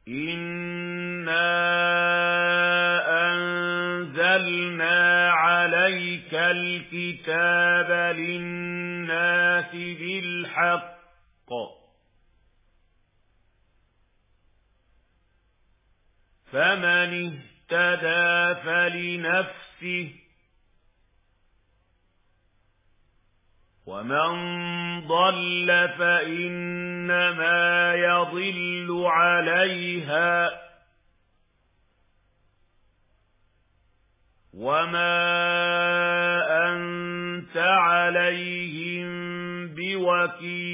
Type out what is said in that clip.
إِنَّا أَنزَلْنَا عَلَيْكَ الْكِتَابَ لِلنَّاسِ بِالْحَقِّ فَمَنِ اهْتَدَىٰ فَلِنَفْسِهِ وَمَن ضَلَّ فَإِنَّمَا يَضِلُّ عَلَيْهَا وَمَا أَنتَ عَلَيْهِم بِوَكِيلٍ